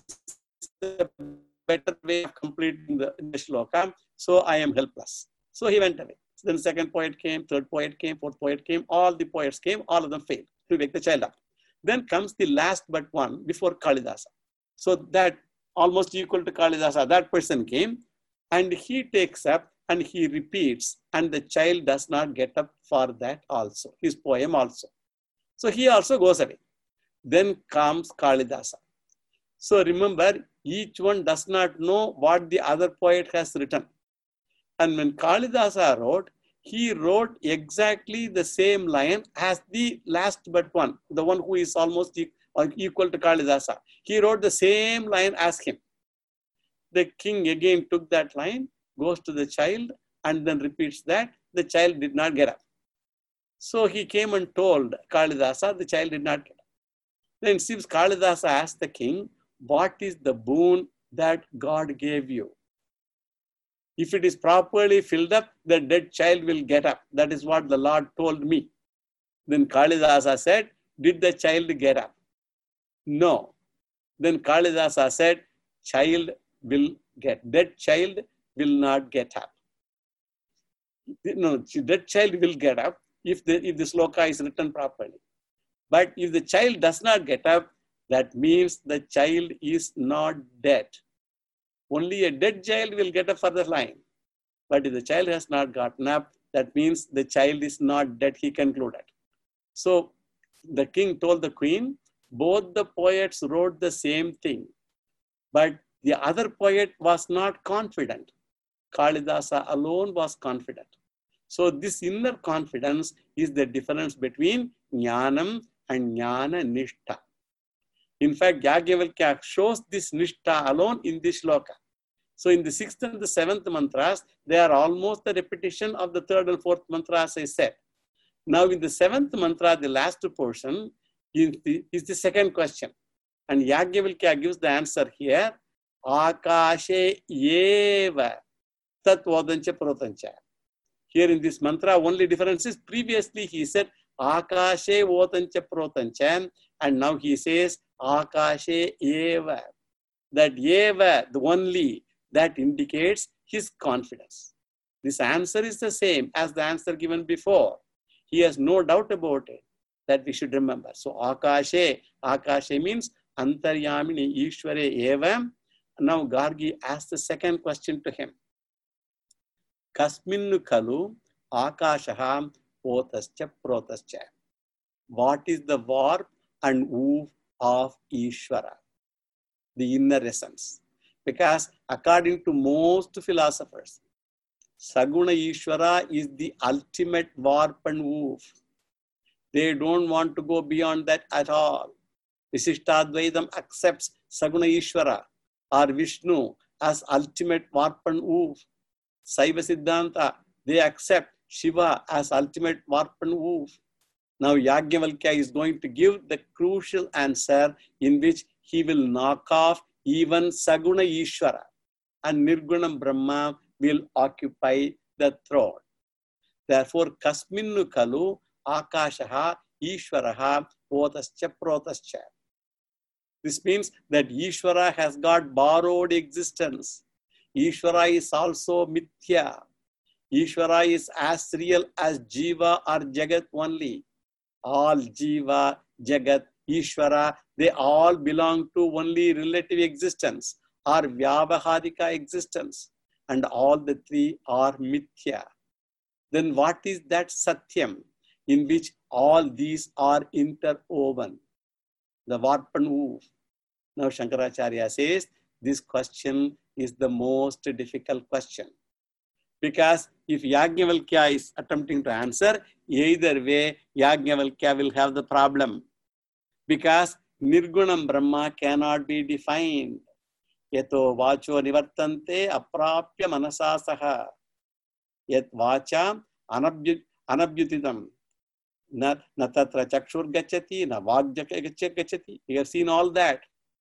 a better way of completing the, the shloka, so I am helpless. So he went away. Then the second poet came, third poet came, fourth poet came, all the poets came, all of them failed to wake the child up. Then comes the last but one before Kalidasa. So that almost equal to Kalidasa, that person came and he takes up and he repeats and the child does not get up for that also, his poem also. So he also goes away. Then comes Kalidasa. So remember, each one does not know what the other poet has written. And when Kalidasa wrote, he wrote exactly the same line as the last but one, the one who is almost equal to Kalidasa. He wrote the same line as him. The king again took that line, goes to the child, and then repeats that. The child did not get up. So he came and told Kalidasa, the child did not get up. Then it seems Kalidasa asked the king, what is the boon that God gave you? If it is properly filled up, the dead child will get up. That is what the Lord told me. Then Kalidasa said, did the child get up? No. Then Kalidasa said, child will get, dead child will not get up. No, dead child will get up if the, if the sloka is written properly. But if the child does not get up, that means the child is not dead. Only a dead child will get up for the line. But if the child has not gotten up, that means the child is not dead, he concluded. So the king told the queen, both the poets wrote the same thing. But the other poet was not confident. Kalidasa alone was confident. So this inner confidence is the difference between Jnanam and Jnana Nishtha. In fact, Yagyavalkya shows this Nishtha alone in this shloka. So in the sixth and the seventh mantras, they are almost the repetition of the third and fourth mantra, as I said. Now in the seventh mantra, the last portion, is the, is the second question. And Yagyavalkya gives the answer here. Akashe yeva tat vadancha protancha. Here in this mantra, only difference is previously he said Akashe vadancha protancha, and now he says Akashe eva. That eva, the only, that indicates his confidence. This answer is the same as the answer given before. He has no doubt about it, that we should remember. So Akashe, Akashe means Antaryamini Ishware eva. Now Gargi asked the second question to him. Kasminnu kalu akashaha potascha protascha. What is the warp and woof of Ishvara? The inner essence. Because according to most philosophers, Saguna Ishvara is the ultimate warp and woof. They don't want to go beyond that at all. Visishtadvaitam accepts Saguna Ishvara or Vishnu as ultimate warp and woof. Saiva Siddhanta, they accept Shiva as ultimate warp and woof. Now Yagyavalkya is going to give the crucial answer in which he will knock off even Saguna Ishvara and Nirgunam Brahma will occupy the throne. Therefore, kasminnu kalu akashaha ishvaraha otascha protascha. This means that Ishvara has got borrowed existence. Ishvara is also mithya. Ishvara is as real as Jiva or Jagat only. All Jiva, Jagat, Ishvara, they all belong to only relative existence or Vyavaharika existence. And all the three are mithya. Then what is that Satyam in which all these are interwoven? The warp and woof. Now Shankaracharya says this question is the most difficult question. Because if Yajnavalkya is attempting to answer, either way Yajnavalkya will have the problem. Because Nirgunam Brahma cannot be defined. Yato vacho nivartante aprapya manasasaha. Yat vacha anabhyutitam. Na tatra chakshur gachati, na vagja gachati. You have seen all that.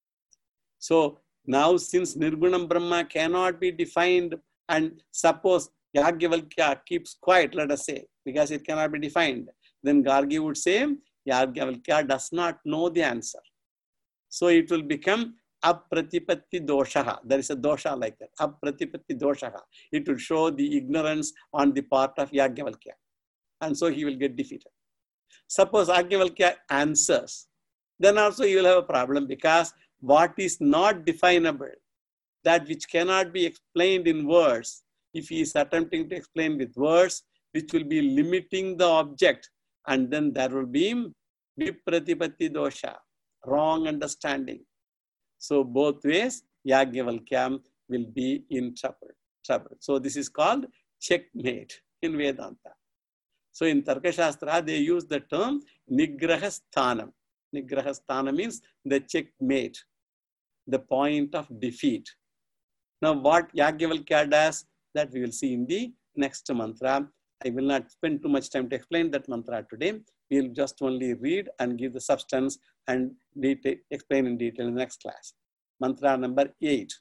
So now since Nirgunam Brahma cannot be defined, and suppose Yajnavalkya keeps quiet, let us say, because it cannot be defined, then Gargi would say Yajnavalkya does not know the answer. So it will become apratipatti doshaha. There is a dosha like that. Apratipatti doshaha. It will show the ignorance on the part of Yajnavalkya. And so he will get defeated. Suppose Yajnavalkya answers, then also he will have a problem, because what is not definable, that which cannot be explained in words, if he is attempting to explain with words, which will be limiting the object, and then there will be vipratipatti dosha, wrong understanding. So both ways, Yajnavalkya will be in trouble. trouble. So this is called checkmate in Vedanta. So in Tarka Shastra, they use the term Nigraha Sthanam. Nigraha Sthanam means the checkmate, the point of defeat. Now what Yajnavalkya does, that we will see in the next mantra. I will not spend too much time to explain that mantra today. We will just only read and give the substance and detail, explain in detail in the next class. Mantra number eight.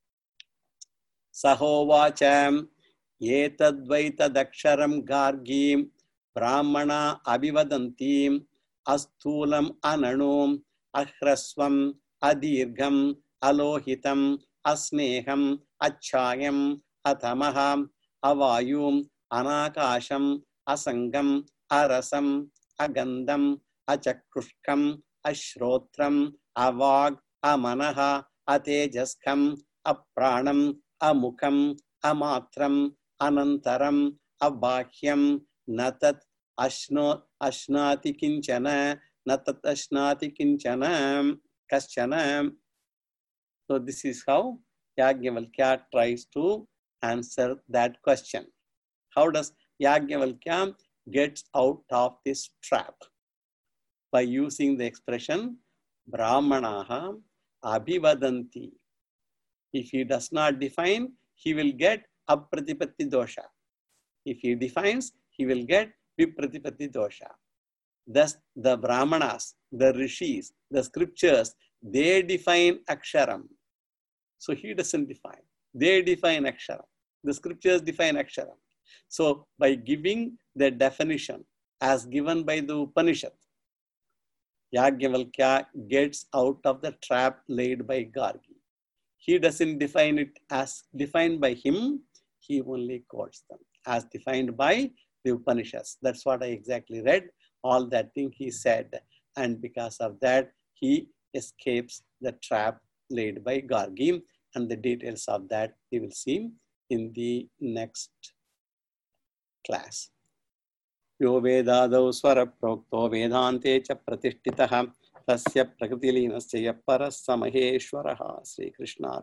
Sahovacham etadvaita daksharam gargim brahmana abivadantim astulam ananum ahrasvam adirgham alohitam asneham achayam athamaham avayum anakasham asangam arasam agandam achakrushkam ashrotram avag amanaha atejaskam apranam amukam amatram anantaram abahyam natat ashno ashnati kinchana natat ashnati kinchana kaschana. So this is how Yajnavalkya tries to answer that question. How does Yajnavalkya get out of this trap? By using the expression Brahmanaha Abhivadanti. If he does not define, he will get Apratipatti dosha. If he defines, he will get Vipratipatti dosha. Thus, the Brahmanas, the Rishis, the scriptures, they define Aksharam. So he doesn't define. They define Aksharam. The scriptures define Aksharam. So by giving the definition as given by the Upanishad, Yajnavalkya gets out of the trap laid by Gargi. He doesn't define it as defined by him. He only quotes them as defined by the Upanishads. That's what I exactly read. All that thing he said. And because of that, he escapes the trap laid by Gargi. And the details of that we will see in the next class. Yo vedadau swara prokto vedante cha pratishtitaha tasya prakritilīnasya paras samaheshwaraha. Sri Krishna.